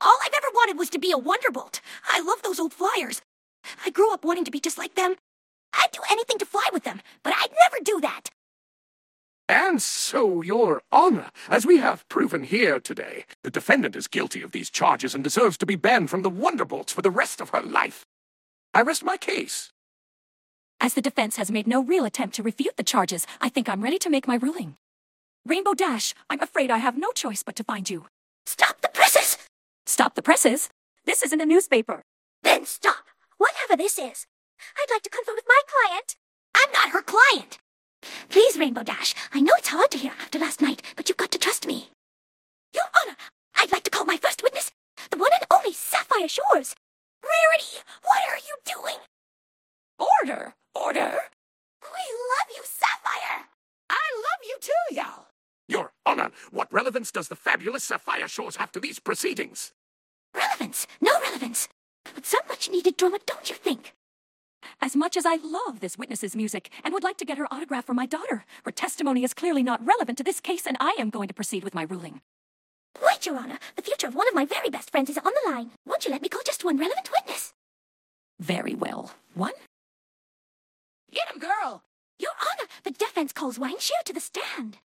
All I've ever wanted was to be a Wonderbolt. I love those old flyers. I grew up wanting to be just like them. I'd do anything to fly with them, but I'd never do that. And so, Your Honor, as we have proven here today, the defendant is guilty of these charges and deserves to be banned from the Wonderbolts for the rest of her life. I rest my case. As the defense has made no real attempt to refute the charges, I think I'm ready to make my ruling. Rainbow Dash, I'm afraid I have no choice but to find you. Stop the presses! Stop the presses? This isn't a newspaper. Then stop, whatever this is. I'd like to confer with my client. I'm not her client. Please, Rainbow Dash, I know it's hard to hear after last night, but you've got to trust me. Your Honor, I'd like to call my first witness, the one and only Sapphire Shores. Rarity, what are you doing? Order! Order! We love you, Sapphire! I love you too, y'all. Your Honor, what relevance does the fabulous Sapphire Shores have to these proceedings? Relevance, no relevance. But some much-needed drama, don't you think? As much as I love this witness's music and would like to get her autograph for my daughter, her testimony is clearly not relevant to this case, and I am going to proceed with my ruling. Wait, Your Honor. The future of one of my very best friends is on the line. Won't you let me call just one relevant witness? Very well. One? Get him, girl. Your Honor, the defense calls Wang Xu to the stand.